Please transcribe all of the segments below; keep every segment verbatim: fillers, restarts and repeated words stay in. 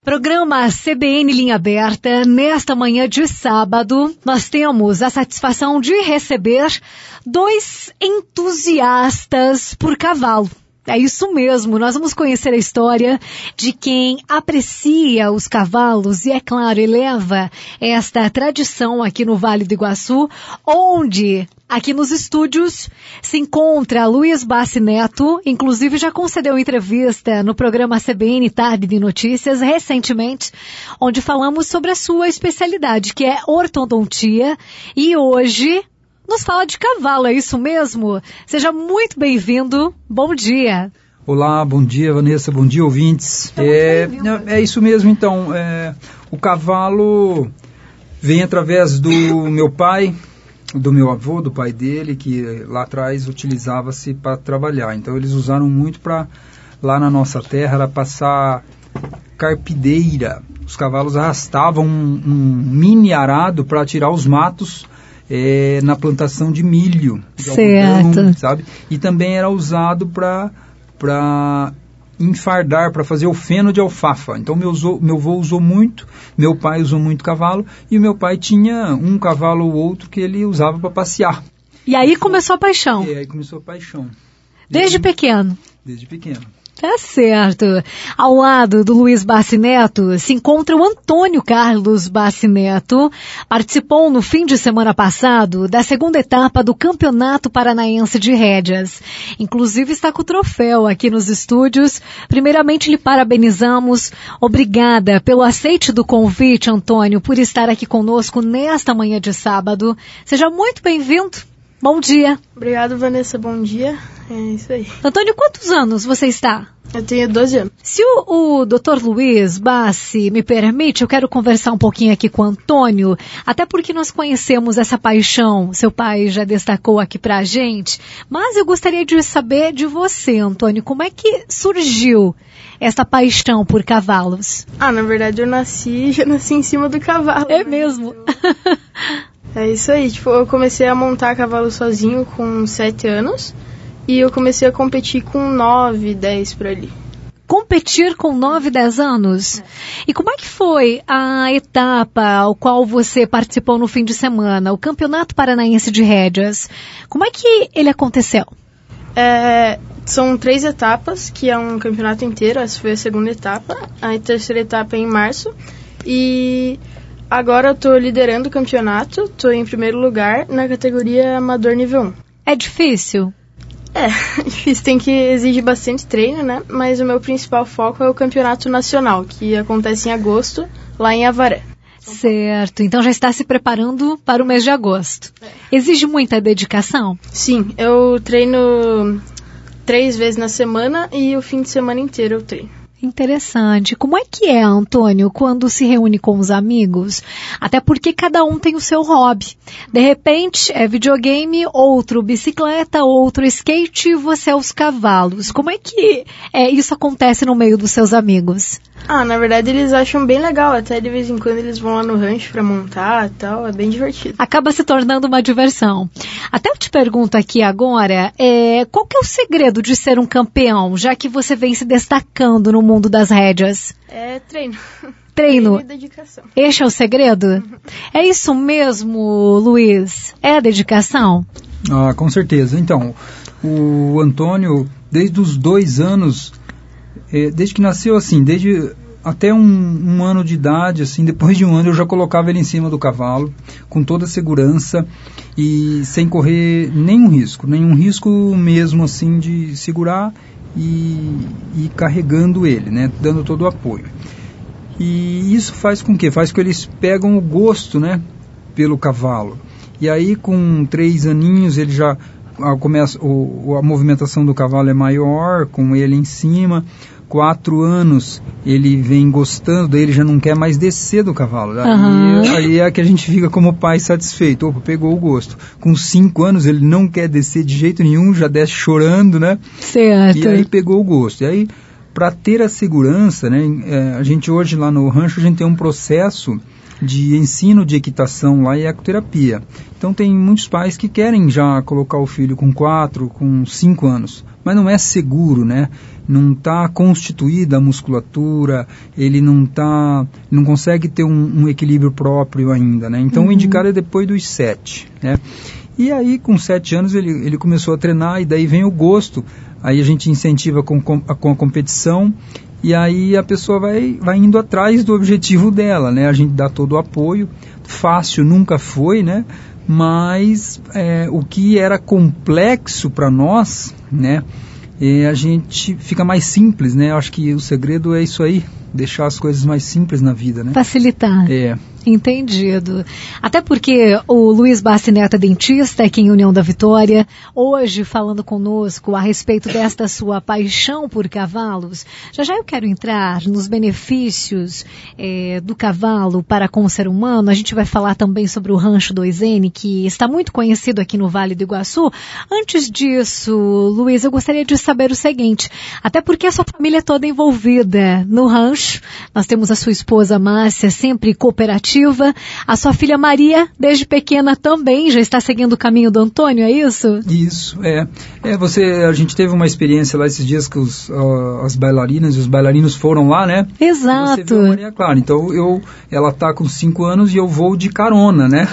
Programa C B N Linha Aberta. Nesta manhã de sábado, nós temos a satisfação de receber dois entusiastas por cavalo. É isso mesmo, nós vamos conhecer a história de quem aprecia os cavalos e, é claro, eleva esta tradição aqui no Vale do Iguaçu, onde, aqui nos estúdios, se encontra Luiz Bassi Neto, inclusive já concedeu entrevista no programa C B N Tarde de Notícias recentemente, onde falamos sobre a sua especialidade, que é ortodontia, e hoje nos fala de cavalo, é isso mesmo? Seja muito bem-vindo, bom dia. Olá, bom dia Vanessa, bom dia ouvintes. É, é isso mesmo então, é, o cavalo vem através do meu pai, do meu avô, do pai dele, que lá atrás utilizava-se para trabalhar. Então eles usaram muito para, lá na nossa terra, era passar carpideira. Os cavalos arrastavam um, um mini arado para tirar os matos É, na plantação de milho, de certo. algodão, sabe? E também era usado para para enfardar, para fazer o feno de alfafa. Então meu, meu avô usou muito, meu pai usou muito cavalo, e o meu pai tinha um cavalo ou outro que ele usava para passear. E aí começou a paixão? É, aí começou a paixão. Desde, desde pequeno? Desde pequeno. Tá certo. Ao lado do Luiz Bassi Neto se encontra o Antônio Carlos Bassi Neto. Participou no fim de semana passado da segunda etapa do Campeonato Paranaense de Rédeas. Inclusive está com o troféu aqui nos estúdios. Primeiramente lhe parabenizamos. Obrigada pelo aceite do convite, Antônio, por estar aqui conosco nesta manhã de sábado. Seja muito bem-vindo. Bom dia. Obrigado, Vanessa. Bom dia. É isso aí. Antônio, quantos anos você está? Eu tenho doze anos. Se o, o doutor Luiz Bassi me permite, eu quero conversar um pouquinho aqui com o Antônio, até porque nós conhecemos essa paixão, seu pai já destacou aqui pra gente, mas eu gostaria de saber de você, Antônio, como é que surgiu essa paixão por cavalos? Ah, na verdade eu nasci, já nasci em cima do cavalo. É mesmo? Eu... É isso aí, tipo, eu comecei a montar cavalo sozinho com sete anos e eu comecei a competir com nove, dez por ali. Competir com nove, dez anos? É. E como é que foi a etapa ao qual você participou no fim de semana, o Campeonato Paranaense de Rédeas? Como é que ele aconteceu? É, são três etapas, que é um campeonato inteiro, essa foi a segunda etapa, a terceira etapa é em março e... Agora eu tô liderando o campeonato, tô em primeiro lugar na categoria amador nível um. É difícil? É, difícil, tem que exigir bastante treino, né? Mas o meu principal foco é o campeonato nacional, que acontece em agosto, lá em Avaré. Certo, então já está se preparando para o mês de agosto. É. Exige muita dedicação? Sim, eu treino três vezes na semana e o fim de semana inteiro eu treino. Interessante. Como é que é, Antônio, quando se reúne com os amigos? Até porque cada um tem o seu hobby. De repente, é videogame, outro bicicleta, outro skate e você é os cavalos. Como é que é, isso acontece no meio dos seus amigos? Ah, na verdade eles acham bem legal. Até de vez em quando eles vão lá no rancho pra montar e tal. É bem divertido. Acaba se tornando uma diversão. Até eu te pergunto aqui agora, é, qual que é o segredo de ser um campeão, já que você vem se destacando no mundo das rédeas? É treino. Treino. Treino e dedicação. Este é o segredo? Uhum. É isso mesmo, Luiz? É a dedicação? Ah, com certeza. Então, o Antônio, desde os dois anos, é, desde que nasceu assim, desde até um, um ano de idade, assim, depois de um ano eu já colocava ele em cima do cavalo, com toda a segurança e sem correr nenhum risco, nenhum risco mesmo assim de segurar e ir carregando ele, né, dando todo o apoio. E isso faz com que? Faz com que eles pegam o gosto, né, pelo cavalo. E aí com três aninhos ele já começa, o, a movimentação do cavalo é maior, com ele em cima. Quatro anos ele vem gostando, daí ele já não quer mais descer do cavalo. Uhum. Aí, aí é que a gente fica como pai satisfeito. Opa, pegou o gosto. Com cinco anos ele não quer descer de jeito nenhum, já desce chorando, né? Certo. E aí pegou o gosto. E aí para ter a segurança, né, é, a gente hoje lá no rancho, a gente tem um processo de ensino de equitação lá e ecoterapia. Então tem muitos pais que querem já colocar o filho com quatro, com cinco anos, mas não é seguro, né? Não está constituída a musculatura, ele não tá, não consegue ter um, um equilíbrio próprio ainda, né? Então uhum. o indicado é depois dos sete, né? E aí com sete anos ele, ele começou a treinar e daí vem o gosto. Aí a gente incentiva com, com, a, com a competição. E aí a pessoa vai, vai indo atrás do objetivo dela, né? A gente dá todo o apoio. Fácil nunca foi, né? Mas é, o que era complexo para nós, né? É, a gente fica mais simples, né? Eu acho que o segredo é isso aí, deixar as coisas mais simples na vida, né? Facilitar. É. Entendido. Até porque o Luiz Bassi Neto é dentista aqui em União da Vitória, hoje falando conosco a respeito desta sua paixão por cavalos. Já já eu quero entrar nos benefícios é, do cavalo para com o ser humano. A gente vai falar também sobre o Rancho dois N, que está muito conhecido aqui no Vale do Iguaçu. Antes disso, Luiz, eu gostaria de saber o seguinte, até porque a sua família é toda envolvida no rancho. Nós temos a sua esposa Márcia, sempre cooperativa. A sua filha Maria, desde pequena também, já está seguindo o caminho do Antônio, é isso? Isso, é. é você, a gente teve uma experiência lá esses dias que os, uh, as bailarinas e os bailarinos foram lá, né? Exato. E você viu a Maria Clara. Então, eu, ela está com cinco anos e eu vou de carona, né?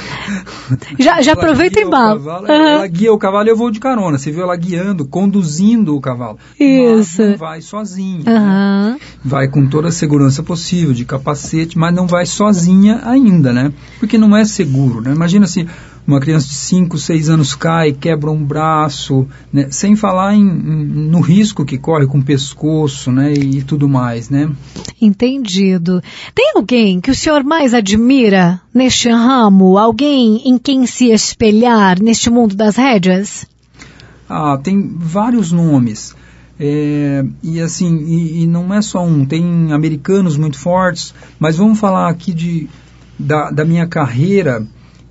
Já, já aproveita e embalo. Uhum. Ela guia o cavalo e eu vou de carona. Você viu ela guiando, conduzindo o cavalo. Isso. Mas não vai sozinha. Uhum. Né? Vai com toda a segurança possível, de capacete, mas não vai sozinha ainda, né? Porque não é seguro, né? Imagina se uma criança de cinco, seis anos cai, quebra um braço, né? Sem falar em, em, no risco que corre com o pescoço, né? E, e tudo mais, né? Entendido. Tem alguém que o senhor mais admira neste ramo? Alguém em quem se espelhar neste mundo das rédeas? Ah, tem vários nomes. É, e assim, e, e não é só um, tem americanos muito fortes, mas vamos falar aqui de Da, da minha carreira,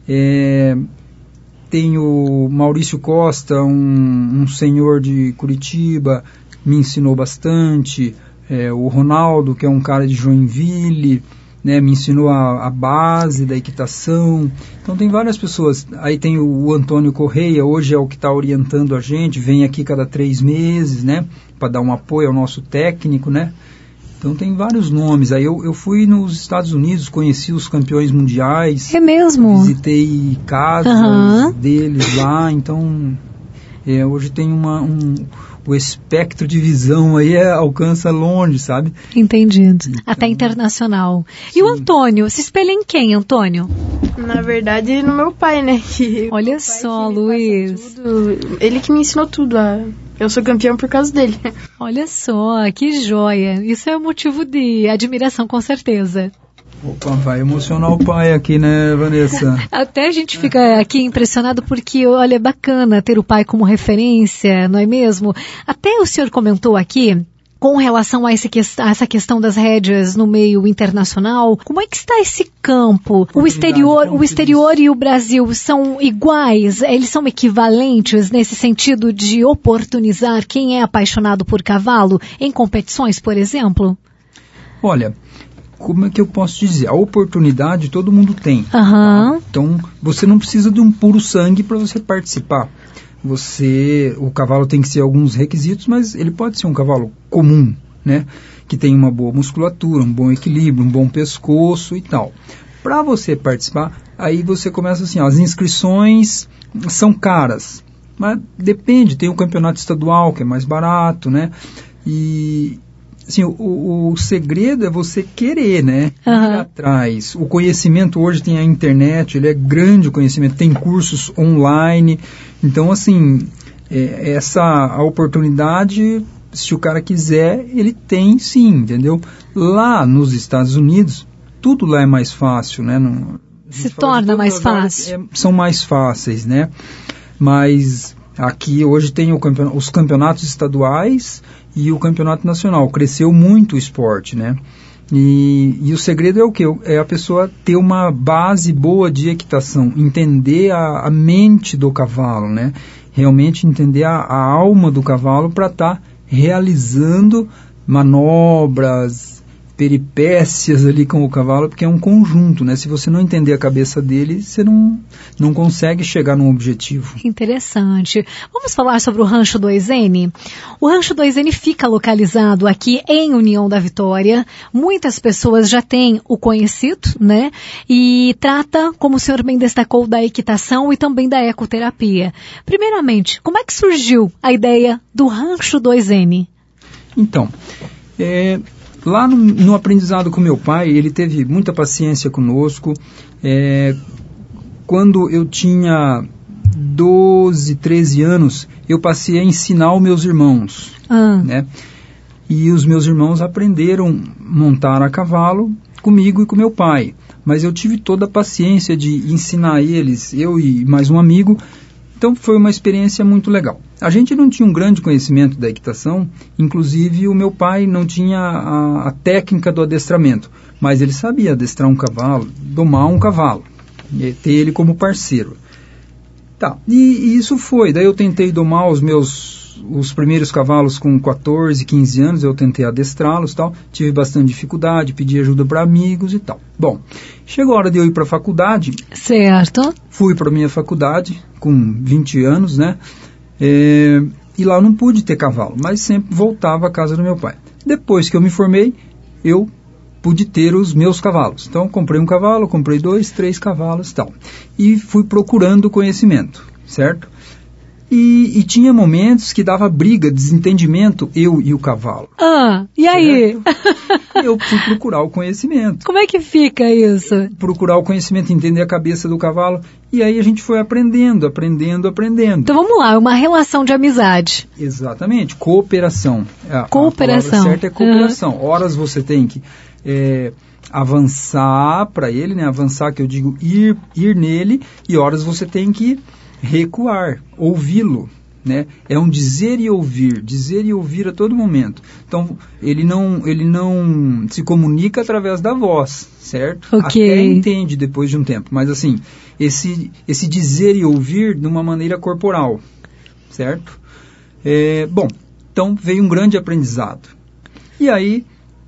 é, tem o Maurício Costa, um, um senhor de Curitiba, me ensinou bastante, é, o Ronaldo, que é um cara de Joinville, né, me ensinou a, a base da equitação. Então tem várias pessoas. Aí tem o, o Antônio Correia, hoje é o que está orientando a gente, vem aqui cada três meses, né, para dar um apoio ao nosso técnico, né. Então tem vários nomes. Aí eu, eu fui nos Estados Unidos, conheci os campeões mundiais. É mesmo? Visitei casas uhum. deles lá. Então é, hoje tem uma, um, o espectro de visão aí é, alcança longe, sabe? Entendido. Então, até internacional. Sim. E o Antônio? Se espelha em quem, Antônio? Na verdade, no meu pai, né? Que Olha pai só, Luiz. Ele que me ensinou tudo a... Eu sou campeão por causa dele. Olha só, que joia. Isso é um motivo de admiração, com certeza. Opa, vai emocionar o pai aqui, né, Vanessa? Até a gente fica aqui impressionado porque, olha, é bacana ter o pai como referência, não é mesmo? Até o senhor comentou aqui, com relação a, esse que, a essa questão das rédeas no meio internacional, como é que está esse campo? O exterior, o exterior e o Brasil são iguais? Eles são equivalentes nesse sentido de oportunizar quem é apaixonado por cavalo em competições, por exemplo? Olha, como é que eu posso dizer? A oportunidade todo mundo tem. Uhum. Então, você não precisa de um puro sangue para você participar. Você, o cavalo tem que ser alguns requisitos, mas ele pode ser um cavalo comum, né? Que tem uma boa musculatura, um bom equilíbrio, um bom pescoço e tal. Para você participar, aí você começa assim, ó, as inscrições são caras, mas depende, tem o campeonato estadual que é mais barato, né? E assim, o, o segredo é você querer, né? Ir uhum. atrás. O conhecimento hoje tem a internet, ele é grande o conhecimento, tem cursos online. Então, assim, é, essa a oportunidade, se o cara quiser, ele tem sim, entendeu? Lá nos Estados Unidos, tudo lá é mais fácil, né? Não, se torna mais fácil. É, são mais fáceis, né? Mas aqui hoje tem o campeon- os campeonatos estaduais e o campeonato nacional. Cresceu muito o esporte, né? E, e o segredo é o quê? É a pessoa ter uma base boa de equitação, entender a, a mente do cavalo, né? Realmente entender a, a alma do cavalo para estar tá realizando manobras, peripécias ali com o cavalo, porque é um conjunto, né? Se você não entender a cabeça dele, você não, não consegue chegar num objetivo. Interessante. Vamos falar sobre o Rancho dois N? O Rancho dois N fica localizado aqui em União da Vitória. Muitas pessoas já têm o conhecido, né? E trata, como o senhor bem destacou, da equitação e também da ecoterapia. Primeiramente, como é que surgiu a ideia do Rancho dois N? Então, é... Lá no, no aprendizado com meu pai, ele teve muita paciência conosco. É, quando eu tinha doze, treze anos, eu passei a ensinar os meus irmãos. Ah. Né? E os meus irmãos aprenderam a montar a cavalo comigo e com meu pai. Mas eu tive toda a paciência de ensinar eles, eu e mais um amigo. Então foi uma experiência muito legal. A gente não tinha um grande conhecimento da equitação, inclusive o meu pai não tinha a, a técnica do adestramento, mas ele sabia adestrar um cavalo, domar um cavalo, ter ele como parceiro. Tá, e, e isso foi, daí eu tentei domar os meus os primeiros cavalos com quatorze, quinze anos, eu tentei adestrá-los e tal, tive bastante dificuldade, pedi ajuda para amigos e tal. Bom, chegou a hora de eu ir para a faculdade. Certo. Fui para a minha faculdade com vinte anos, né? É, e lá eu não pude ter cavalo, mas sempre voltava à casa do meu pai. Depois que eu me formei, eu pude ter os meus cavalos. Então, comprei um cavalo, comprei dois, três cavalos e tal. E fui procurando conhecimento, certo? E, e tinha momentos que dava briga, desentendimento, eu e o cavalo. Ah, e aí? E eu fui procurar o conhecimento. Como é que fica isso? Procurar o conhecimento, entender a cabeça do cavalo. E aí a gente foi aprendendo, aprendendo, aprendendo. Então vamos lá, uma relação de amizade. Exatamente, cooperação. A, cooperação. A palavra certa é cooperação. Uhum. Horas você tem que é, avançar para ele, né? Avançar, que eu digo ir, ir nele, e horas você tem que recuar, ouvi-lo, né? É um dizer e ouvir, dizer e ouvir a todo momento. Então, ele não, ele não se comunica através da voz, certo? Okay. Até entende depois de um tempo, mas assim, esse, esse dizer e ouvir de uma maneira corporal, certo? É, bom, então veio um grande aprendizado. E aí,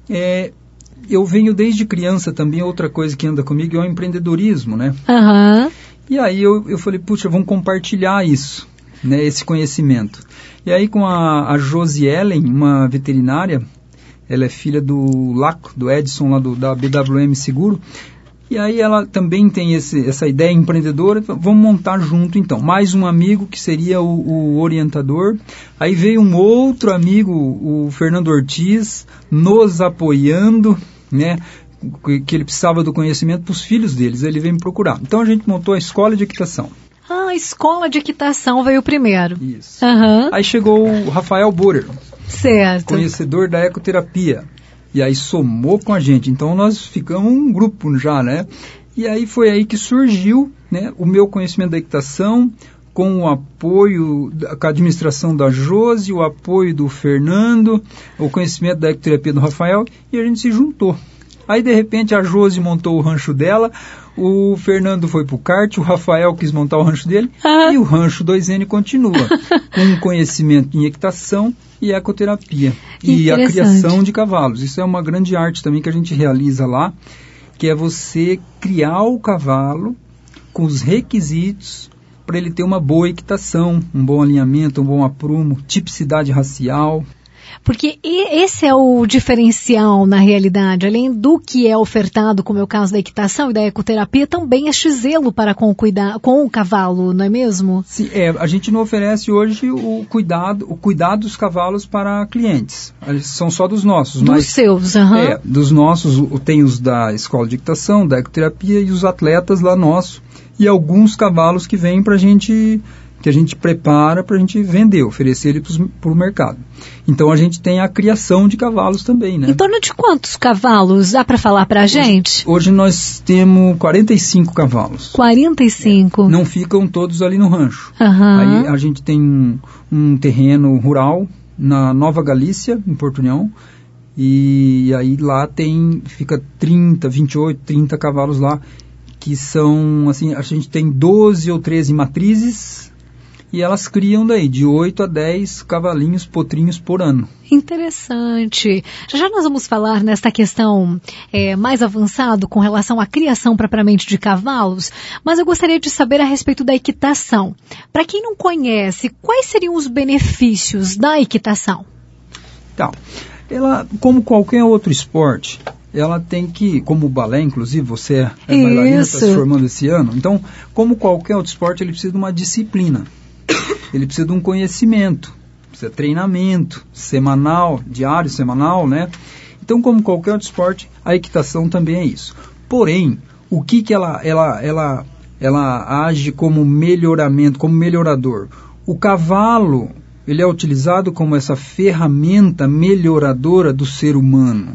é, eu venho desde criança também, outra coisa que anda comigo é o empreendedorismo, né? Aham. Uhum. E aí eu, eu falei, puxa, vamos compartilhar isso, né, esse conhecimento. E aí com a, a Josi Ellen, uma veterinária, ela é filha do Laco, do Edson, lá do, da B W M Seguro, e aí ela também tem esse, essa ideia empreendedora, vamos montar junto então. Mais um amigo que seria o, o orientador, aí veio um outro amigo, o Fernando Ortiz, nos apoiando, né, que ele precisava do conhecimento para os filhos deles, ele veio me procurar. Então a gente montou a escola de equitação. Ah, a escola de equitação veio primeiro. Isso. Uhum. Aí chegou o Rafael Borer, certo, conhecedor da ecoterapia, e aí somou com a gente. Então nós ficamos um grupo já, né? E aí foi aí que surgiu, né, o meu conhecimento da equitação, com o apoio, com a administração da Josi, o apoio do Fernando, o conhecimento da ecoterapia do Rafael, e a gente se juntou. Aí, de repente, a Josi montou o rancho dela, o Fernando foi pro kart, o Rafael quis montar o rancho dele, ah. e o Rancho dois N continua, com conhecimento em equitação e ecoterapia, e a criação de cavalos. Isso é uma grande arte também que a gente realiza lá, que é você criar o cavalo com os requisitos para ele ter uma boa equitação, um bom alinhamento, um bom aprumo, tipicidade racial. Porque esse é o diferencial na realidade, além do que é ofertado, como é o caso da equitação e da ecoterapia, também este zelo para com o, cuida- com o cavalo, não é mesmo? Sim, é, a gente não oferece hoje o cuidado, o cuidado dos cavalos para clientes, eles são só dos nossos. Dos mas, seus, aham. Uhum. É, dos nossos, tem os da escola de equitação, da ecoterapia e os atletas lá nossos, e alguns cavalos que vêm para a gente... que a gente prepara para a gente vender, oferecer ele para o mercado. Então a gente tem a criação de cavalos também, né? Em torno de quantos cavalos? Dá para falar para a gente? Hoje, hoje nós temos quarenta e cinco cavalos. quarenta e cinco? É, não ficam todos ali no rancho. Uhum. Aí a gente tem um, um terreno rural na Nova Galícia, em Porto União, e aí lá tem, fica trinta, vinte e oito, trinta cavalos lá, que são, assim, a gente tem doze ou treze matrizes, e elas criam daí de oito a dez cavalinhos, potrinhos por ano. Interessante. Já já nós vamos falar nesta questão é, mais avançado com relação à criação propriamente de cavalos, mas eu gostaria de saber a respeito da equitação. Para quem não conhece, quais seriam os benefícios da equitação? Então, ela, como qualquer outro esporte, ela tem que, como o balé, inclusive, você é bailarina, está se formando esse ano, então, como qualquer outro esporte, ele precisa de uma disciplina, ele precisa de um conhecimento, precisa de treinamento, semanal, diário, semanal, né? Então, como qualquer outro esporte, a equitação também é isso. Porém, o que que ela, ela, ela, ela age como melhoramento, como melhorador? O cavalo, ele é utilizado como essa ferramenta melhoradora do ser humano.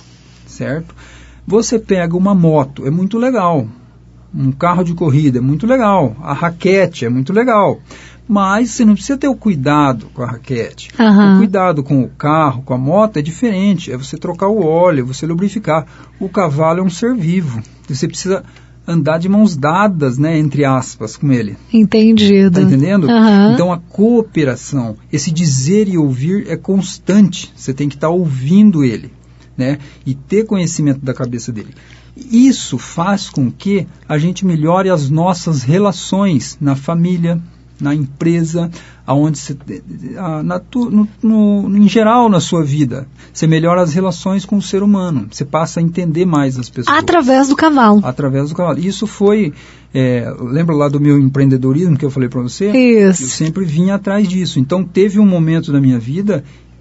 Certo? Você pega uma moto, é muito legal. Um carro de corrida é muito legal. A raquete é muito legal. Mas você não precisa ter o cuidado com a raquete. Uhum. O cuidado com o carro, com a moto é diferente. É você trocar o óleo, você lubrificar. O cavalo é um ser vivo. Você precisa andar de mãos dadas, né, entre aspas, com ele. Entendido. Tá entendendo? Uhum. Então a cooperação, esse dizer e ouvir é constante. Você tem que estar ouvindo ele. Né, e ter conhecimento da cabeça dele. Isso faz com que a gente melhore as nossas relações na família, na empresa, aonde você, a, na, no, no, em geral na sua vida. Você melhora as relações com o ser humano. Você passa a entender mais as pessoas. Através do cavalo. Através do cavalo. Isso foi... É, lembra lá do meu empreendedorismo que eu falei para você? Isso. Eu sempre vinha atrás disso. Então teve um momento da minha vida...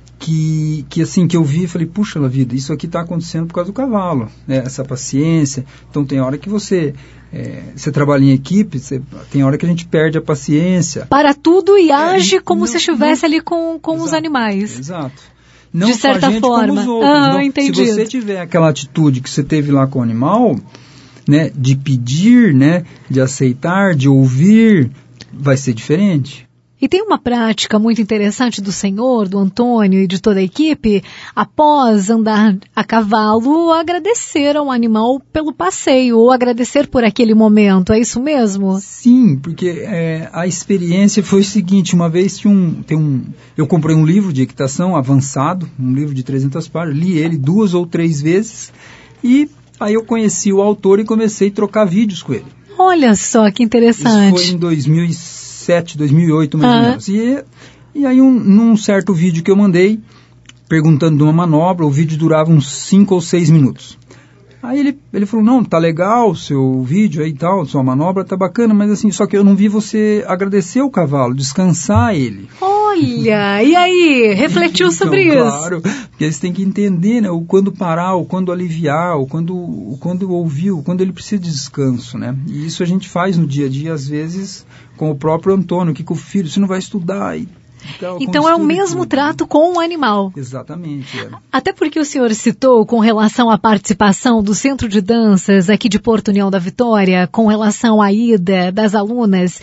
Que, que assim, que eu vi e falei, puxa la vida, isso aqui está acontecendo por causa do cavalo, né? Essa paciência. Então tem hora que você, é, você trabalha em equipe, você, tem hora que a gente perde a paciência. Para tudo e age é, como não, se estivesse não, ali com, com exato, os animais. Exato. Não de certa a gente forma. Como os outros. Ah, Então, entendi. se você tiver aquela atitude que você teve lá com o animal, né, de pedir, né, de aceitar, de ouvir, vai ser diferente. E tem uma prática muito interessante do senhor, do Antônio e de toda a equipe, após andar a cavalo, agradecer ao animal pelo passeio, ou agradecer por aquele momento, é isso mesmo? Sim, porque é, a experiência foi o seguinte, uma vez tinha um, tem um, eu comprei um livro de equitação avançado, um livro de trezentas páginas, li ele duas ou três vezes, e aí eu conheci o autor e comecei a trocar vídeos com ele. Olha só que interessante. Isso foi em dois mil e sete, dois mil e oito, mais ah. ou menos. E, e aí, um, num certo vídeo que eu mandei, perguntando de uma manobra, o vídeo durava uns cinco ou seis minutos. Aí ele, ele falou, não, tá legal o seu vídeo aí e tal, sua manobra tá bacana, mas assim, só que eu não vi você agradecer o cavalo, descansar ele. Olha, e aí, refletiu então, sobre isso? Claro, porque eles têm que entender, né, o quando parar, o quando aliviar, o quando, o quando ouvir, o quando ele precisa de descanso, né? E isso a gente faz no dia a dia, às vezes, com o próprio Antônio, que com o filho, você não vai estudar e... Então, então é o mesmo tudo, trato né? com o animal. Exatamente. É. Até porque o senhor citou com relação à participação do Centro de Danças aqui de Porto União da Vitória, com relação à ida das alunas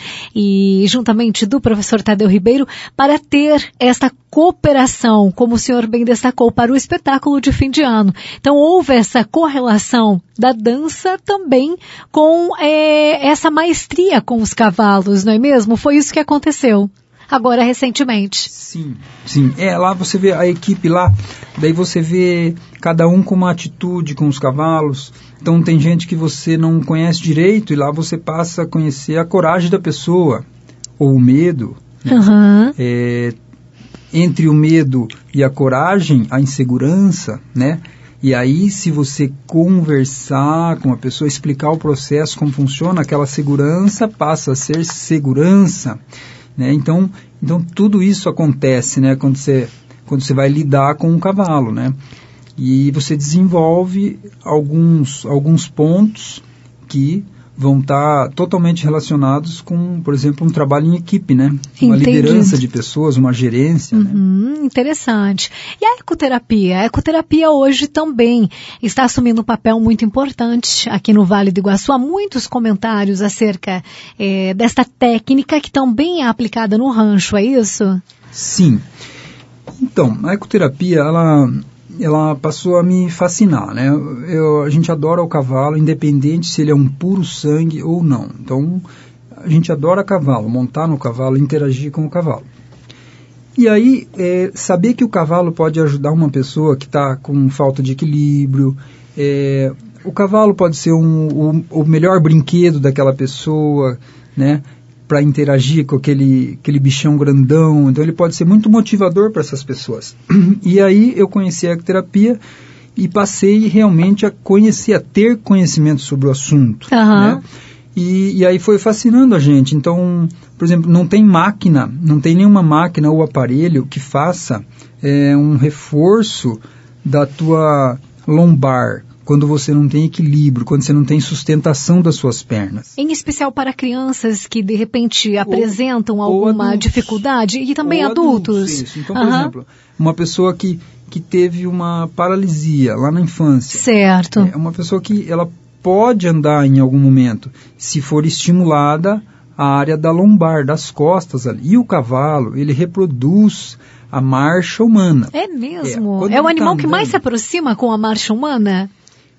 e juntamente do professor Tadeu Ribeiro, para ter esta cooperação, como o senhor bem destacou, para o espetáculo de fim de ano. Então houve essa correlação da dança também com é, essa maestria com os cavalos, não é mesmo? Foi isso que aconteceu. Agora, recentemente. Sim, sim. É, lá você vê a equipe lá, daí você vê cada um com uma atitude com os cavalos. Então tem gente que você não conhece direito e lá você passa a conhecer a coragem da pessoa, ou o medo. Né? Uhum. É, entre o medo e a coragem, a insegurança, né? E aí, se você conversar com a pessoa, explicar o processo, como funciona, aquela segurança passa a ser segurança. Né? Então, então, tudo isso acontece, né, quando você, quando você vai lidar com um cavalo, né? E você desenvolve alguns, alguns pontos que vão estar totalmente relacionados com, por exemplo, um trabalho em equipe, né? Uma Entendi. liderança de pessoas, uma gerência. Uhum, né? Interessante. E a ecoterapia? A ecoterapia hoje também está assumindo um papel muito importante aqui no Vale do Iguaçu. Há muitos comentários acerca é, desta técnica que também é aplicada no rancho, é isso? Sim. Então, a ecoterapia, ela... ela passou a me fascinar, né? Eu, a gente adora o cavalo, independente se ele é um puro sangue ou não. Então, a gente adora cavalo, montar no cavalo, interagir com o cavalo. E aí, é, saber que o cavalo pode ajudar uma pessoa que está com falta de equilíbrio, é, o cavalo pode ser um, o, o melhor brinquedo daquela pessoa, né, para interagir com aquele, aquele bichão grandão, então ele pode ser muito motivador para essas pessoas. E aí eu conheci a ecoterapia e passei realmente a conhecer, a ter conhecimento sobre o assunto, uhum. né? E, e aí foi fascinando a gente. Então, por exemplo, não tem máquina, não tem nenhuma máquina ou aparelho que faça é, um reforço da tua lombar, quando você não tem equilíbrio, quando você não tem sustentação das suas pernas. Em especial para crianças que, de repente, apresentam ou, alguma ou adultos, dificuldade, e também adultos. adultos. Isso. Então, uhum. por exemplo, uma pessoa que, que teve uma paralisia lá na infância. Certo. É uma pessoa que ela pode andar em algum momento, se for estimulada a área da lombar, das costas ali. E o cavalo, ele reproduz a marcha humana. É mesmo? É, é o animal tá que mais se aproxima com a marcha humana?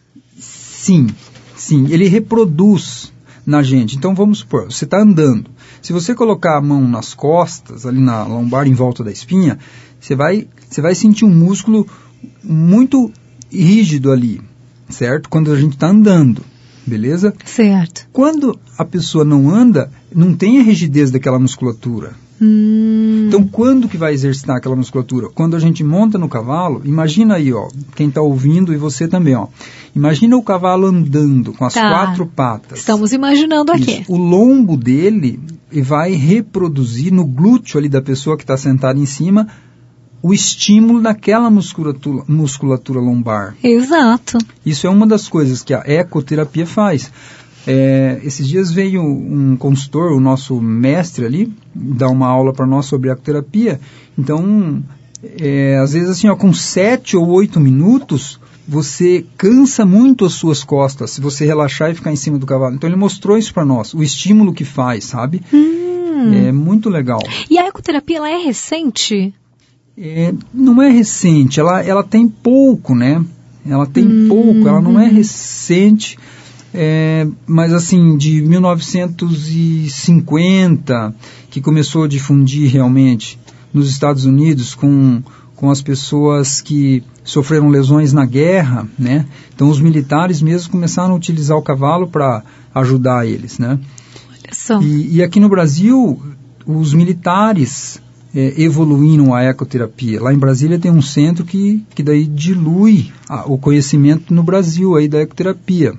Sim, sim. Ele reproduz na gente. Então, vamos supor, você está andando. Se você colocar a mão nas costas, ali na lombar, em volta da espinha, você vai, você vai sentir um músculo muito rígido ali, certo? Quando a gente está andando, beleza? Certo. Quando a pessoa não anda, não tem a rigidez daquela musculatura. Hum. Então, quando que vai exercitar aquela musculatura? Quando a gente monta no cavalo, imagina aí, ó, quem está ouvindo e você também, ó. Imagina o cavalo andando com as tá. quatro patas. Estamos imaginando Isso. aqui. O lombo dele vai reproduzir no glúteo ali da pessoa que está sentada em cima o estímulo daquela musculatura, musculatura lombar. Exato. Isso é uma das coisas que a ecoterapia faz. É, esses dias veio um consultor, o nosso mestre ali, dar uma aula para nós sobre ecoterapia. Então, é, às vezes assim, ó, com sete ou oito minutos, você cansa muito as suas costas, se você relaxar e ficar em cima do cavalo. Então, ele mostrou isso para nós, o estímulo que faz, sabe? Hum. É muito legal. E a ecoterapia, ela é recente? É, não é recente, ela, ela tem pouco, né? Ela tem hum. pouco, ela não é recente. É, mas assim, de mil novecentos e cinquenta, que começou a difundir realmente nos Estados Unidos com, com as pessoas que sofreram lesões na guerra, né? Então os militares mesmo começaram a utilizar o cavalo para ajudar eles, né? Olha só. E, e aqui no Brasil, os militares é, evoluíram a ecoterapia. Lá em Brasília tem um centro que, que daí dilui a, o conhecimento no Brasil aí da ecoterapia.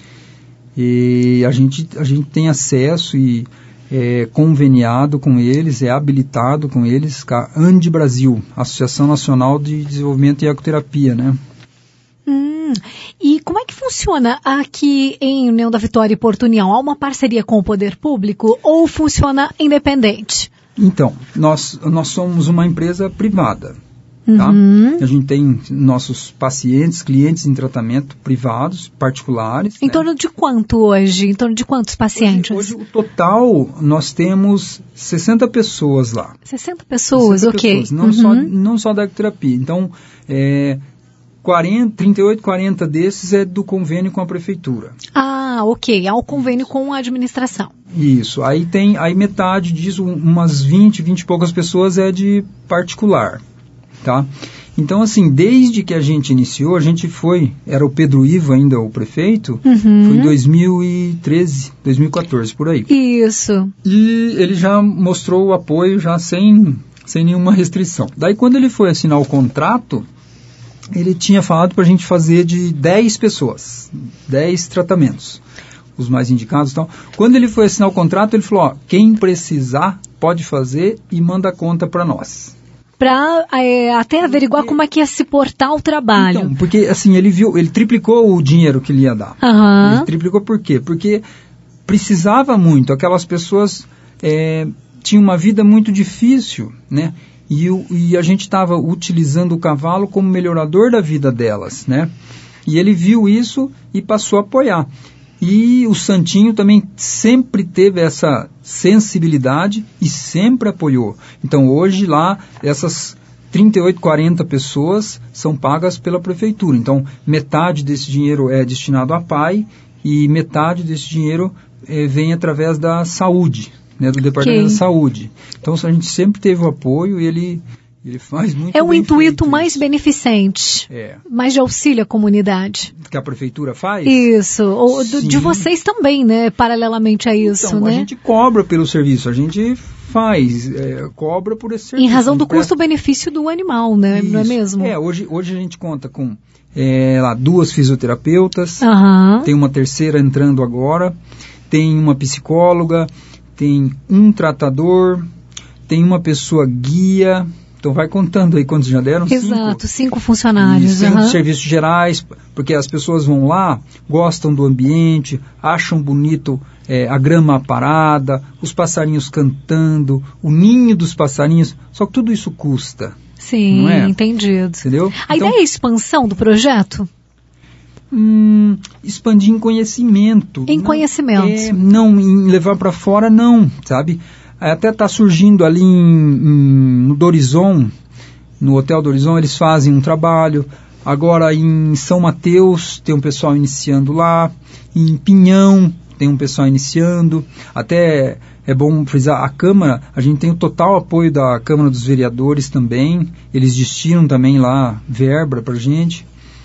E a gente, a gente tem acesso e é conveniado com eles, é habilitado com eles, com a ANDE Brasil, Associação Nacional de Desenvolvimento e Ecoterapia, né? Hum, e como é que funciona aqui em União da Vitória e Porto União? Há uma parceria com o poder público ou funciona independente? Então, nós, nós somos uma empresa privada. Tá? Uhum. A gente tem nossos pacientes, clientes em tratamento privados, particulares. Em né? torno de quanto hoje? Em torno de quantos pacientes? Hoje, hoje o total, nós temos sessenta pessoas lá. sessenta pessoas, sessenta ok. Pessoas, não, uhum. só, não só da ecoterapia. Então, é, quarenta, trinta e oito, quarenta desses é do convênio com a prefeitura. Ah, ok. Há o convênio com a administração. Isso. Aí tem, aí metade disso, umas vinte, vinte e poucas pessoas é de particular. Tá? Então, assim, desde que a gente iniciou, a gente foi, era o Pedro Ivo ainda o prefeito, uhum. foi em dois mil e treze, dois mil e quatorze, por aí. Isso. E ele já mostrou o apoio já sem, sem nenhuma restrição. Daí, quando ele foi assinar o contrato, ele tinha falado para a gente fazer de dez pessoas, dez tratamentos, os mais indicados e tal. Quando ele foi assinar o contrato, ele falou, ó, quem precisar pode fazer e manda a conta para nós. Para é, até averiguar como é que ia se portar o trabalho. Então, porque assim, ele viu, ele triplicou o dinheiro que ele ia dar. Uhum. Ele triplicou por quê? Porque precisava muito, aquelas pessoas é, tinham uma vida muito difícil, né? E, o, e a gente estava utilizando o cavalo como melhorador da vida delas, né? E ele viu isso e passou a apoiar. E o Santinho também sempre teve essa sensibilidade e sempre apoiou. Então hoje lá, essas trinta e oito, quarenta pessoas são pagas pela prefeitura. Então metade desse dinheiro é destinado a pai e metade desse dinheiro é, vem através da saúde, né, do Departamento okay. da Saúde. Então a gente sempre teve o apoio e ele, ele faz muito bem. É um intuito feito mais isso. beneficente, é. mais de auxílio à comunidade. Que a prefeitura faz? Isso, ou do, de vocês também, né, paralelamente a isso, então, né? A gente cobra pelo serviço, a gente faz, é, cobra por esse serviço. Em razão do custo-benefício do animal, né, isso. não é mesmo? É, hoje, hoje a gente conta com é, lá, duas fisioterapeutas, uhum. tem uma terceira entrando agora, tem uma psicóloga, tem um tratador, tem uma pessoa guia, então vai contando aí quantos já deram? Exato, cinco, cinco funcionários. Cinco uhum. serviços gerais, porque as pessoas vão lá, gostam do ambiente, acham bonito é, a grama parada, os passarinhos cantando, o ninho dos passarinhos, só que tudo isso custa. Sim, não é? entendido. Entendeu? A então, ideia é a expansão do projeto? Hum, expandir em conhecimento. Em não, conhecimento. É, não, em levar para fora, não, sabe? Até está surgindo ali em, em, no Dorizon, no Hotel Dorizon, eles fazem um trabalho. Agora em São Mateus tem um pessoal iniciando lá. Em Pinhão tem um pessoal iniciando. Até é bom frisar, a Câmara, a gente tem o total apoio da Câmara dos Vereadores também. Eles destinam também lá verba para a gente.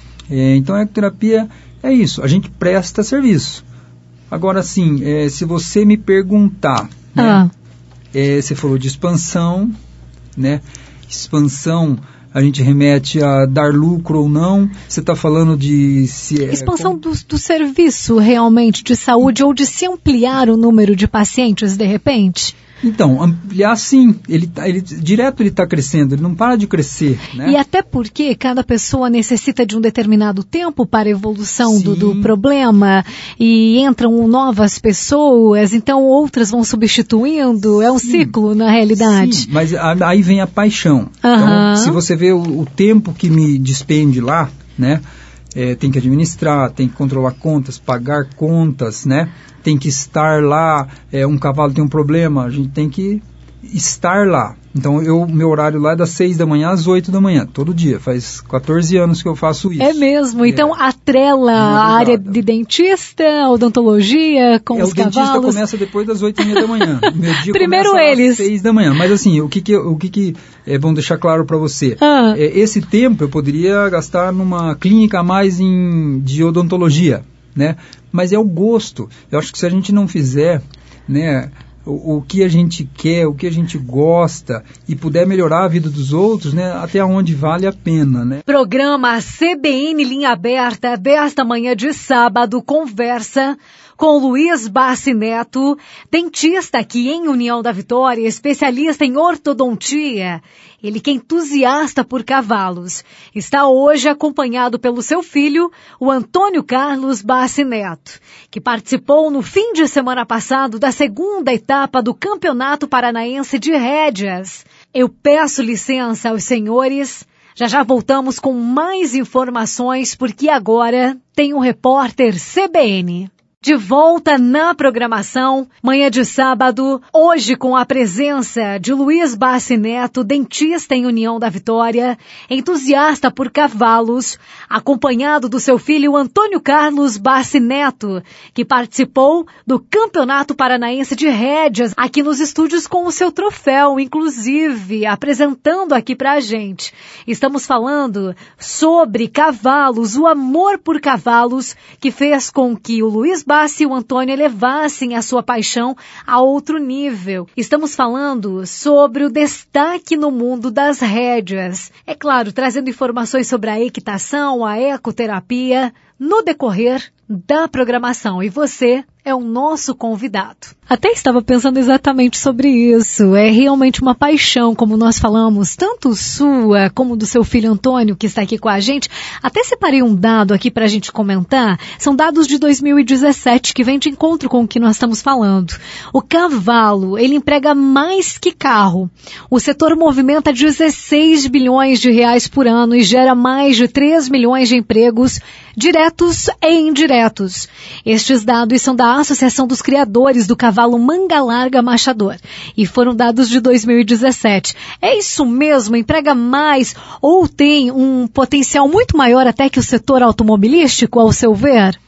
É, então a ecoterapia é isso, a gente presta serviço. Agora sim, é, se você me perguntar, né, ah. é, você falou de expansão, né? Expansão, a gente remete a dar lucro ou não. Você está falando de... Se é, expansão como... do, do serviço realmente de saúde ou de se ampliar o número de pacientes de repente? Então, ampliar sim, ele, tá, ele, direto ele está crescendo, ele não para de crescer, né? E até porque cada pessoa necessita de um determinado tempo para a evolução do, do problema e entram novas pessoas, então outras vão substituindo, é um sim. ciclo na realidade. Sim, mas a, aí vem a paixão. Uhum. Então, se você vê o, o tempo que me despende lá, né? É, tem que administrar, tem que controlar contas, pagar contas, né? Tem que estar lá, é, um cavalo tem um problema, a gente tem que estar lá. Então, eu, meu horário lá é das seis da manhã às oito da manhã, todo dia. Faz quatorze anos que eu faço isso. É mesmo? Então, é. atrela a área de dentista, odontologia, com é, os o cavalos? O dentista começa depois das oito e meia da manhã. Meu dia Primeiro começa eles. às seis da manhã. Mas assim, o que que, o que, que é bom deixar claro para você? Ah. É, esse tempo eu poderia gastar numa clínica a mais em, de odontologia, né? Mas é o gosto. Eu acho que se a gente não fizer, né... O, o que a gente quer, o que a gente gosta e puder melhorar a vida dos outros, né, até onde vale a pena, né? Programa C B N Linha Aberta desta manhã de sábado conversa com Luiz Bassi Neto, dentista aqui em União da Vitória, especialista em ortodontia. Ele que é entusiasta por cavalos. Está hoje acompanhado pelo seu filho, o Antônio Carlos Bassi Neto, que participou no fim de semana passado da segunda etapa do Campeonato Paranaense de Rédeas. Eu peço licença aos senhores. Já já voltamos com mais informações, porque agora tem um repórter C B N. De volta na programação, manhã de sábado, hoje com a presença de Luiz Bassi Neto, dentista em União da Vitória, entusiasta por cavalos, acompanhado do seu filho Antônio Carlos Bassi Neto, que participou do Campeonato Paranaense de Rédeas, aqui nos estúdios com o seu troféu, inclusive, apresentando aqui pra gente. Estamos falando sobre cavalos, o amor por cavalos, que fez com que o Luiz Bassi e o Antônio elevassem a sua paixão a outro nível. Estamos falando sobre o destaque no mundo das rédeas. É claro, trazendo informações sobre a equitação, a ecoterapia, no decorrer da programação. E você é o nosso convidado. Até estava pensando exatamente sobre isso. É realmente uma paixão, como nós falamos, tanto sua como do seu filho Antônio, que está aqui com a gente. Até separei um dado aqui para a gente comentar. São dados de dois mil e dezessete, que vem de encontro com o que nós estamos falando. O cavalo, ele emprega mais que carro. O setor movimenta dezesseis bilhões de reais por ano e gera mais de três milhões de empregos diretos e indiretos. Estes dados são da Associação dos Criadores do Cavalo Manga Larga Machador e foram dados de dois mil e dezessete. É isso mesmo? Emprega mais ou tem um potencial muito maior até que o setor automobilístico, ao seu ver?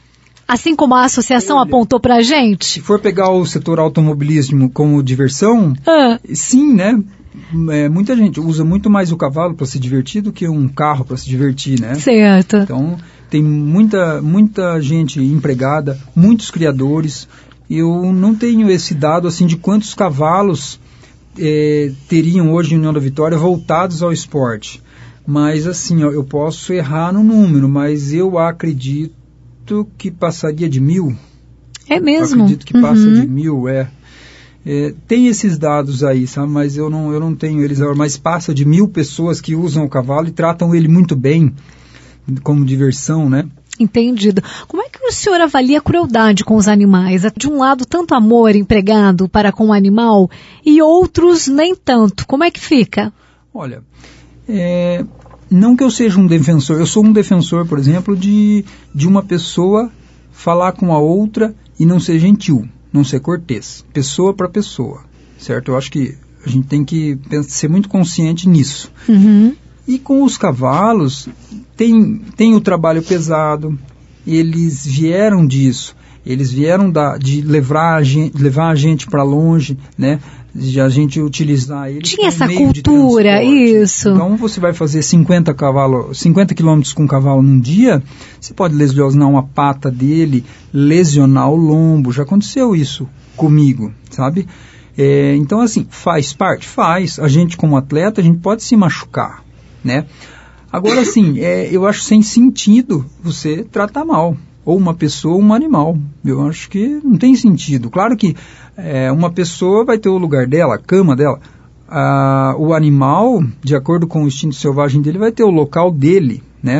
Assim como a associação Olha, apontou pra gente? Se for pegar o setor automobilismo como diversão, Ah. sim, né? É, muita gente usa muito mais o cavalo para se divertir do que um carro para se divertir, né? Certo. Então, tem muita, muita gente empregada, muitos criadores. Eu não tenho esse dado assim de quantos cavalos é, teriam hoje em União da Vitória voltados ao esporte. Mas assim, ó, eu posso errar no número, mas eu acredito que passaria de mil. É mesmo? Eu acredito que uhum. passa de mil, é. É, tem esses dados aí, sabe? Mas eu não, eu não tenho eles agora. Mas passa de mil pessoas que usam o cavalo e tratam ele muito bem, como diversão, né? Entendido. Como é que o senhor avalia a crueldade com os animais? De um lado, tanto amor empregado para com o animal e outros nem tanto. Como é que fica? Olha, é, não que eu seja um defensor. Eu sou um defensor, por exemplo, de, de uma pessoa falar com a outra e não ser gentil. Não ser cortês, pessoa para pessoa, certo? Eu acho que a gente tem que ser muito consciente nisso. Uhum. E com os cavalos, tem, tem o trabalho pesado, eles vieram disso, eles vieram da, de levar a gente, levar a gente para longe, né? De a gente utilizar eles Tinha como essa meio de cultura, transporte. isso. Então você vai fazer cinquenta cavalos, cinquenta quilômetros com um cavalo num dia, você pode lesionar uma pata dele, lesionar o lombo. Já aconteceu isso comigo, sabe? É, então assim, faz parte? Faz. A gente como atleta, a gente pode se machucar, né? Agora assim, é, eu acho sem sentido você tratar mal. Ou uma pessoa ou um animal. Eu acho que não tem sentido. Claro que é, uma pessoa vai ter o lugar dela, a cama dela. Ah, o animal, de acordo com o instinto selvagem dele, vai ter o local dele, né?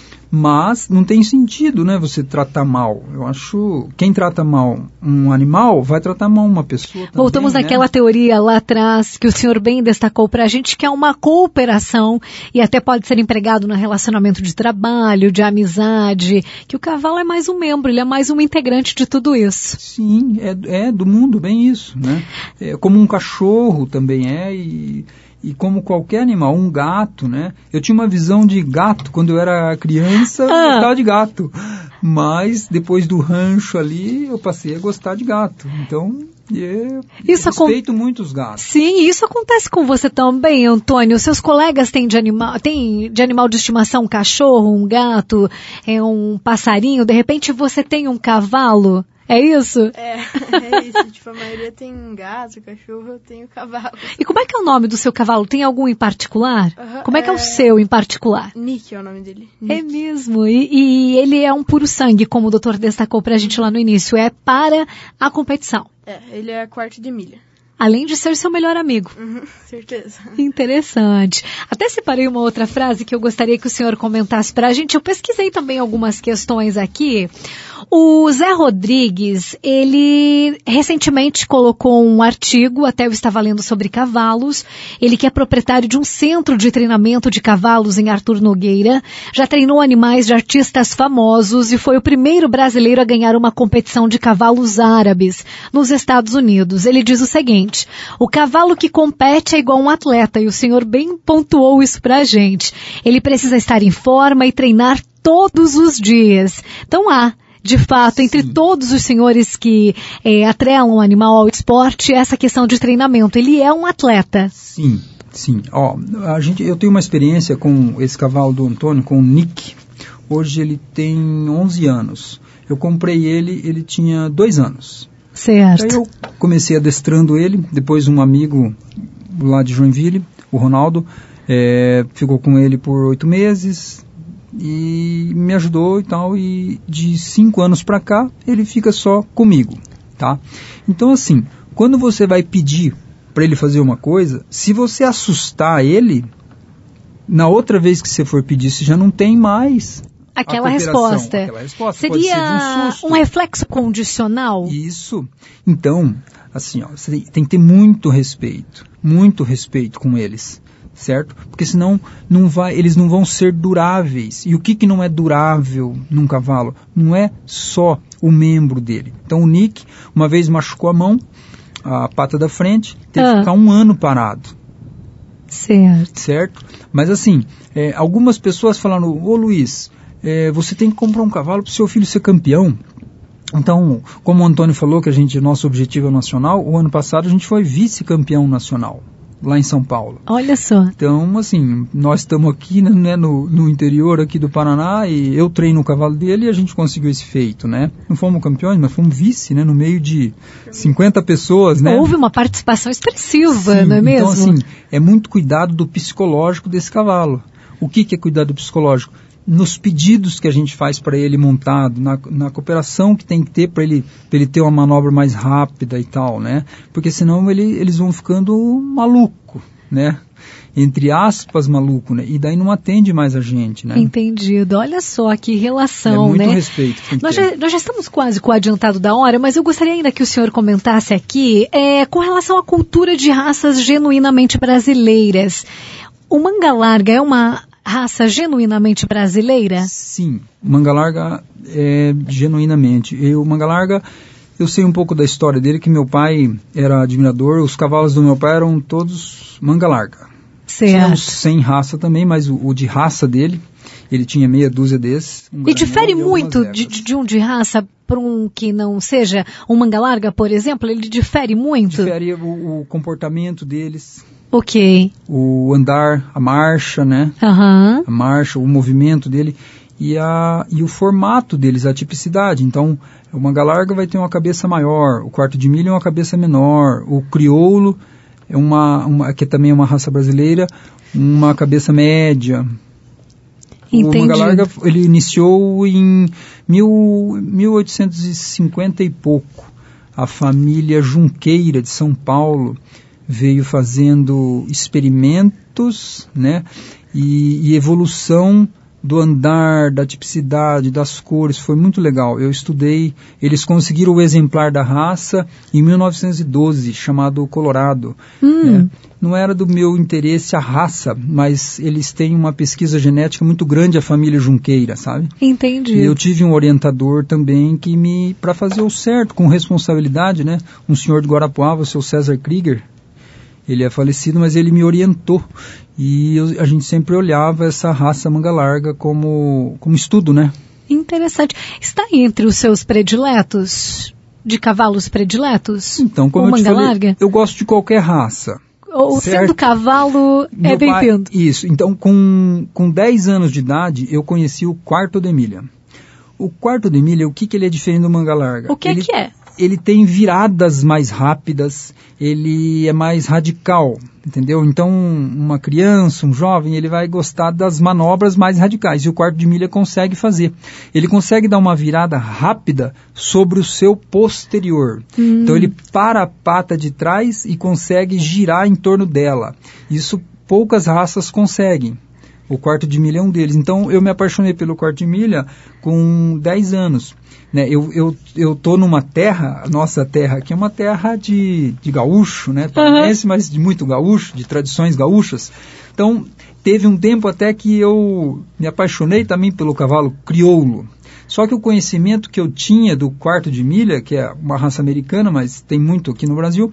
Mas não tem sentido, né, você tratar mal. Eu acho quem trata mal um animal vai tratar mal uma pessoa também. Voltamos né? àquela teoria lá atrás que o senhor bem destacou para a gente, que é uma cooperação e até pode ser empregado no relacionamento de trabalho, de amizade, que o cavalo é mais um membro, ele é mais um integrante de tudo isso. Sim, é, é do mundo, bem isso, né? É, como um cachorro também é e... E como qualquer animal, um gato, né? Eu tinha uma visão de gato quando eu era criança, eu Ah. gostava de gato. Mas depois do rancho ali, eu passei a gostar de gato. Então, eu Isso respeito acon... muito os gatos. Sim, isso acontece com você também, Antônio. Seus colegas têm de animal, têm de animal de estimação um cachorro, um gato, é um passarinho. De repente você tem um cavalo. É isso? É, é isso. Tipo, a maioria tem gato, cachorro, eu tenho cavalo. E como é que é o nome do seu cavalo? Tem algum em particular? Uhum, como é que é, é o é... seu em particular? Nick é o nome dele. É Nick. mesmo. E, e ele é um puro sangue, como o doutor destacou pra gente lá no início. É para a competição. É, ele é quarto de milha. Além de ser seu melhor amigo. Uhum, certeza. Interessante. Até separei uma outra frase que eu gostaria que o senhor comentasse pra gente. Eu pesquisei também algumas questões aqui. O Zé Rodrigues, ele recentemente colocou um artigo, até eu estava lendo sobre cavalos. Ele que é proprietário de um centro de treinamento de cavalos em Arthur Nogueira. Já treinou animais de artistas famosos e foi o primeiro brasileiro a ganhar uma competição de cavalos árabes nos Estados Unidos. Ele diz o seguinte: o cavalo que compete é igual um atleta, e o senhor bem pontuou isso pra gente. Ele precisa estar em forma e treinar todos os dias. Então há, de fato, entre Sim. todos os senhores que é, atrelam o animal ao esporte, essa questão de treinamento. Ele é um atleta. Sim, sim. Ó, a gente, eu tenho uma experiência com esse cavalo do Antônio, com o Nick. Hoje ele tem onze anos. Eu comprei ele, ele tinha dois anos. Certo. Aí eu comecei adestrando ele, depois um amigo lá de Joinville, o Ronaldo, é, ficou com ele por oito meses e me ajudou e tal, e de cinco anos pra cá ele fica só comigo, tá? Então assim, quando você vai pedir para ele fazer uma coisa, se você assustar ele, na outra vez que você for pedir, você já não tem mais Aquela resposta. Aquela resposta. Seria Pode ser de um, um reflexo condicional? Isso. Então, assim, ó, você tem que ter muito respeito, muito respeito com eles, certo? Porque senão não vai, eles não vão ser duráveis. E o que, que não é durável num cavalo? Não é só o membro dele. Então o Nick, uma vez machucou a mão, a pata da frente, teve ah. que ficar um ano parado. Certo. Certo? Mas assim, é, algumas pessoas falaram: ô Luiz, É, você tem que comprar um cavalo para o seu filho ser campeão. Então, como o Antônio falou que a gente, nosso objetivo é nacional, o ano passado a gente foi vice-campeão nacional, lá em São Paulo. Olha só. Então, assim, nós estamos aqui, né, no, no interior aqui do Paraná, e eu treino o cavalo dele e a gente conseguiu esse feito, né? Não fomos campeões, mas fomos vice, né, no meio de cinquenta pessoas, né? Houve uma participação expressiva, Sim, não é mesmo? Então, assim, é muito cuidado do psicológico desse cavalo. O que, que é cuidado do psicológico? Nos pedidos que a gente faz para ele montado, na, na cooperação que tem que ter para ele, ele ter uma manobra mais rápida e tal, né? Porque senão ele, eles vão ficando maluco, né? Entre aspas, maluco, né? E daí não atende mais a gente, né? Entendido. Olha só que relação, é muito né? respeito. Que nós, já, nós já estamos quase com o adiantado da hora, mas eu gostaria ainda que o senhor comentasse aqui é, com relação à cultura de raças genuinamente brasileiras. O manga larga é uma raça genuinamente brasileira? Sim, manga larga é genuinamente. Eu, manga larga, eu sei um pouco da história dele, que meu pai era admirador, os cavalos do meu pai eram todos manga larga. Certo. Tínhamos sem raça também, mas o, o de raça dele, ele tinha meia dúzia desses. Um e difere muito de, de um de raça para um que não seja um manga larga, por exemplo? Ele difere muito? Difere o, o comportamento deles. Ok. O andar, a marcha, né? Uhum. A marcha, o movimento dele e, a, e o formato deles, a tipicidade. Então, o manga larga vai ter uma cabeça maior, o quarto de milha é uma cabeça menor, o crioulo, é uma, uma, que também é uma raça brasileira, uma cabeça média. Entendi. O manga larga, ele iniciou em mil, mil oitocentos e cinquenta e pouco. A família Junqueira de São Paulo veio fazendo experimentos, né, e, e evolução do andar, da tipicidade, das cores, foi muito legal. Eu estudei, eles conseguiram o exemplar da raça em mil novecentos e doze, chamado Colorado. Hum. Né? Não era do meu interesse a raça, mas eles têm uma pesquisa genética muito grande, a família Junqueira, sabe? Entendi. E eu tive um orientador também que me, para fazer o certo, com responsabilidade, né, um senhor de Guarapuava, o seu César Krieger. Ele é falecido, mas ele me orientou. E eu, a gente sempre olhava essa raça manga larga como, como estudo, né? Interessante. Está entre os seus prediletos? De cavalos prediletos? Então, como Ou eu te manga falei, larga? eu gosto de qualquer raça. Ou certo? sendo cavalo, Meu é bem-vindo. pai, isso. Então, com, com dez anos de idade, eu conheci o quarto de milha. O quarto de milha, o que, que ele é diferente do manga larga? O que ele, é que é? Ele tem viradas mais rápidas, ele é mais radical, entendeu? Então, uma criança, um jovem, ele vai gostar das manobras mais radicais, e o quarto de milha consegue fazer. Ele consegue dar uma virada rápida sobre o seu posterior. Hum. Então, ele para a pata de trás e consegue girar em torno dela. Isso poucas raças conseguem. O quarto de milha é um deles. Então, eu me apaixonei pelo quarto de milha com dez anos. Né, eu, eu, eu tô numa terra, a nossa terra aqui é uma terra de, de gaúcho, né, paranaense, uhum. mas de muito gaúcho, de tradições gaúchas. Então, teve um tempo até que eu me apaixonei também pelo cavalo crioulo. Só que o conhecimento que eu tinha do quarto de milha, que é uma raça americana, mas tem muito aqui no Brasil,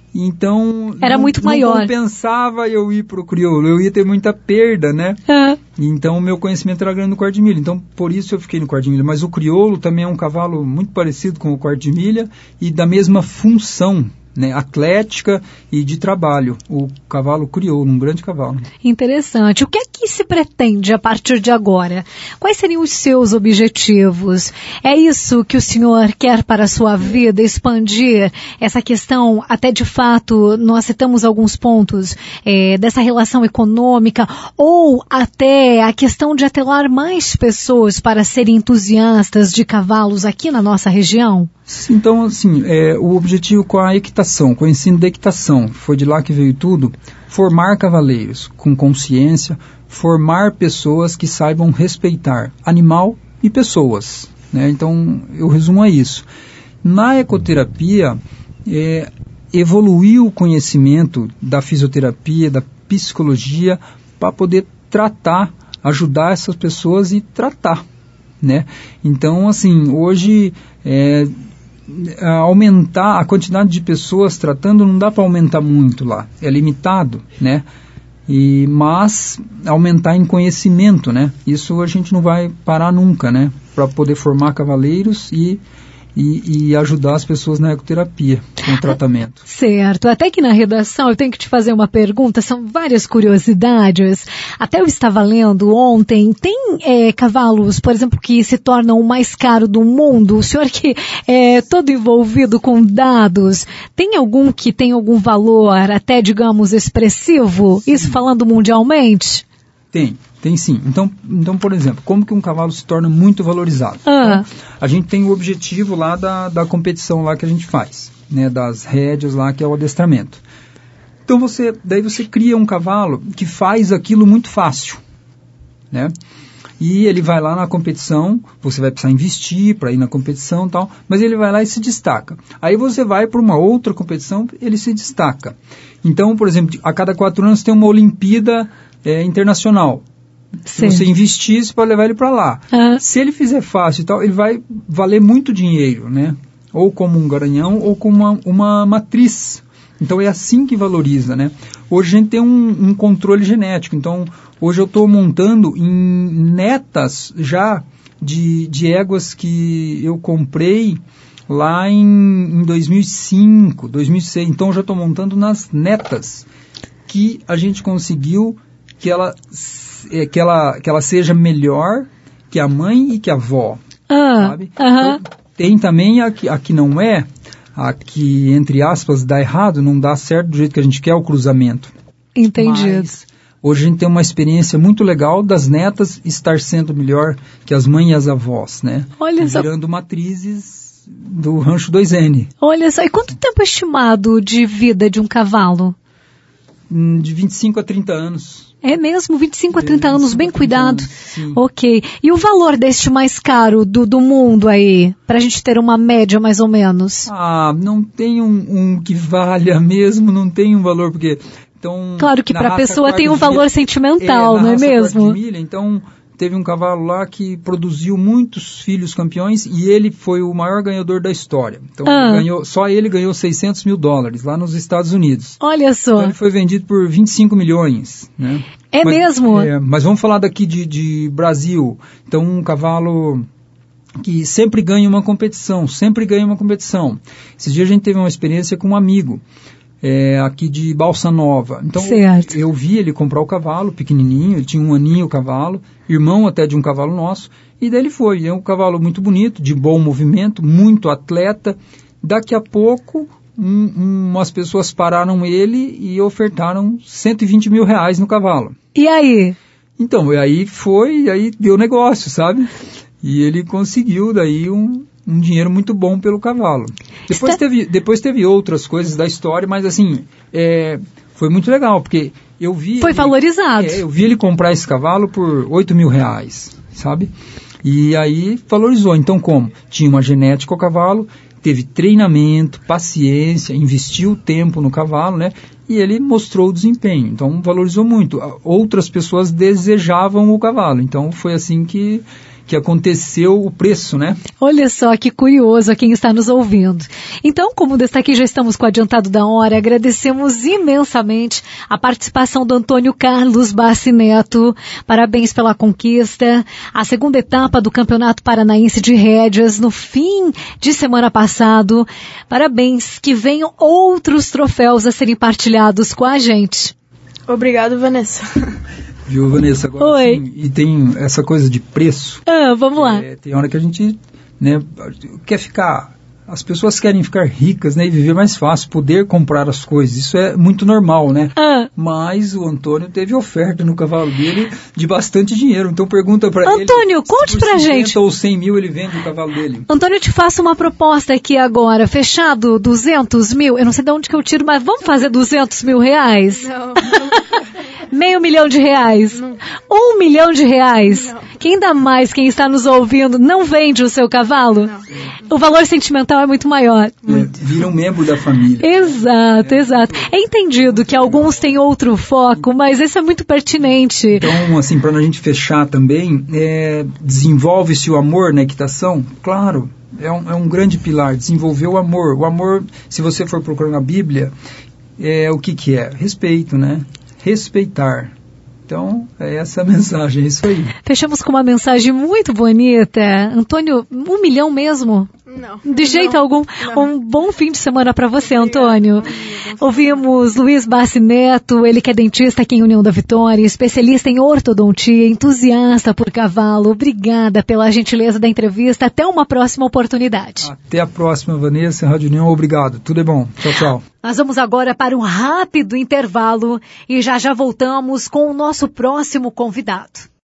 então era não, muito não maior. compensava eu ir para o crioulo, eu ia ter muita perda, né? Uhum. Então o meu conhecimento era grande no quarto de milha, então por isso eu fiquei no quarto de milha. Mas o crioulo também é um cavalo muito parecido com o quarto de milha e da mesma função, né, atlética e de trabalho. O cavalo crioulo, um grande cavalo. Interessante. O que é que se pretende a partir de agora? Quais seriam os seus objetivos? É isso que o senhor quer para a sua vida? Expandir essa questão, até de fato, nós citamos alguns pontos é, dessa relação econômica, ou até a questão de atelar mais pessoas para serem entusiastas de cavalos aqui na nossa região? Então, assim, é, o objetivo com a equitação, com o ensino da equitação, foi de lá que veio tudo, formar cavaleiros com consciência, formar pessoas que saibam respeitar animal e pessoas, né? Então, eu resumo a isso. Na ecoterapia, é, evoluir o conhecimento da fisioterapia, da psicologia, para poder tratar, ajudar essas pessoas e tratar, né? Então, assim, hoje... É, aumentar a quantidade de pessoas tratando não dá para aumentar muito lá, é limitado, né? E, mas aumentar em conhecimento, né? Isso a gente não vai parar nunca, né? Para poder formar cavaleiros e, e, e ajudar as pessoas na ecoterapia, com o tratamento. Certo. Até que na redação eu tenho que te fazer uma pergunta, são várias curiosidades. Até eu estava lendo ontem, tem é, cavalos, por exemplo, que se tornam o mais caro do mundo? O senhor que é todo envolvido com dados, tem algum que tem algum valor até, digamos, expressivo? Sim. Isso falando mundialmente? Tem, tem sim. Então, então, por exemplo, como que um cavalo se torna muito valorizado? Ah. Então, a gente tem o objetivo lá da, da competição lá que a gente faz, né, das rédeas lá, que é o adestramento. Então, você, daí você cria um cavalo que faz aquilo muito fácil, né? E ele vai lá na competição, você vai precisar investir para ir na competição e tal, mas ele vai lá e se destaca. Aí você vai para uma outra competição, ele se destaca. Então, por exemplo, a cada quatro anos tem uma Olimpíada é, internacional. Se você investir, você pode levar ele para lá. Ah. Se ele fizer fácil e tal, ele vai valer muito dinheiro, né? Ou como um garanhão, ou como uma, uma matriz. Então é assim que valoriza, né? Hoje a gente tem um, um controle genético. Então, hoje eu estou montando em netas já de, de éguas que eu comprei lá em, em dois mil e cinco, dois mil e seis. Então, eu já estou montando nas netas que a gente conseguiu que ela, que ela, que ela seja melhor que a mãe e que a avó, ah, sabe? Uh-huh. Então, tem também a que, a que não é, a que, entre aspas, dá errado, não dá certo do jeito que a gente quer o cruzamento. Entendido. Mas hoje a gente tem uma experiência muito legal das netas estar sendo melhor que as mães e as avós, né? Olha só. Virando matrizes do Rancho dois N. Olha só, e quanto tempo é estimado de vida de um cavalo? De vinte e cinco a trinta anos. É mesmo? vinte e cinco a trinta anos, bem cuidado. Sim. Ok. E o valor deste mais caro do, do mundo aí? Pra gente ter uma média mais ou menos. Ah, não tem um, um que valha mesmo, não tem um valor, porque... Então, claro que para a pessoa tem um valor milha, sentimental, é, não é mesmo? Milha, então, teve um cavalo lá que produziu muitos filhos campeões e ele foi o maior ganhador da história. Então, ah. ele ganhou, só ele ganhou seiscentos mil dólares lá nos Estados Unidos. Olha só. Então, ele foi vendido por vinte e cinco milhões, né? É mas, mesmo? É, mas vamos falar daqui de, de Brasil. Então, um cavalo que sempre ganha uma competição, sempre ganha uma competição. Esses dias a gente teve uma experiência com um amigo. É, aqui de Balsa Nova. Então, certo. eu vi ele comprar o cavalo, pequenininho, ele tinha um aninho o cavalo, irmão até de um cavalo nosso, e daí ele foi. É um cavalo muito bonito, de bom movimento, muito atleta. Daqui a pouco, um, um, umas pessoas pararam ele e ofertaram cento e vinte mil reais no cavalo. E aí? Então, aí foi, e aí deu negócio, sabe? E ele conseguiu daí um... um dinheiro muito bom pelo cavalo. Depois, Está... teve, depois teve outras coisas da história, mas assim, é, foi muito legal, porque eu vi... Foi ele, valorizado. É, eu vi ele comprar esse cavalo por oito mil reais, sabe? E aí valorizou. Então como? Tinha uma genética ao cavalo, teve treinamento, paciência, investiu tempo no cavalo, né? E ele mostrou o desempenho. Então valorizou muito. Outras pessoas desejavam o cavalo. Então foi assim que... que aconteceu o preço, né? Olha só que curioso a quem está nos ouvindo. Então, como destaquei, já estamos com o adiantado da hora, agradecemos imensamente a participação do Antônio Carlos Bassi Neto. Parabéns pela conquista. A segunda etapa do Campeonato Paranaense de Rédeas no fim de semana passado. Parabéns, que venham outros troféus a serem partilhados com a gente. Obrigado, Vanessa. Viu, Vanessa? Agora, Oi. Assim, e tem essa coisa de preço. Ah, vamos lá. É, tem hora que a gente, né, quer ficar... As pessoas querem ficar ricas, né, e viver mais fácil, poder comprar as coisas. Isso é muito normal, né? Ah. Mas o Antônio teve oferta no cavalo dele de bastante dinheiro. Então pergunta para ele... Antônio, conte se por pra cinquenta gente. ou cem mil ele vende o cavalo dele. Antônio, eu te faço uma proposta aqui agora. Fechado duzentos mil? Eu não sei de onde que eu tiro, mas vamos fazer duzentos mil reais? Não. Meio milhão de reais? Não. Um milhão de reais? Não. Quem dá mais, quem está nos ouvindo, não vende o seu cavalo? Não. O valor sentimental é muito maior. É, vira um membro da família. Exato, é. exato. É entendido que alguns têm outro foco, mas esse é muito pertinente. Então, assim, para a gente fechar também, é, desenvolve-se o amor na equitação? Claro, é um, é um grande pilar, desenvolver o amor. O amor, se você for procurar na Bíblia, é, o que que é? Respeito, né? Respeitar. Então, é essa a mensagem, é isso aí. Fechamos com uma mensagem muito bonita. Antônio, um milhão mesmo? Não. De jeito não, algum. Não. Um bom fim de semana para você, Obrigada. Antônio. Ouvimos Luiz Bassi Neto, ele que é dentista aqui em União da Vitória, especialista em ortodontia, entusiasta por cavalo. Obrigada pela gentileza da entrevista. Até uma próxima oportunidade. Até a próxima, Vanessa, Rádio União. Obrigado. Tudo é bom. Tchau, tchau. Nós vamos agora para um rápido intervalo e já já voltamos com o nosso próximo convidado.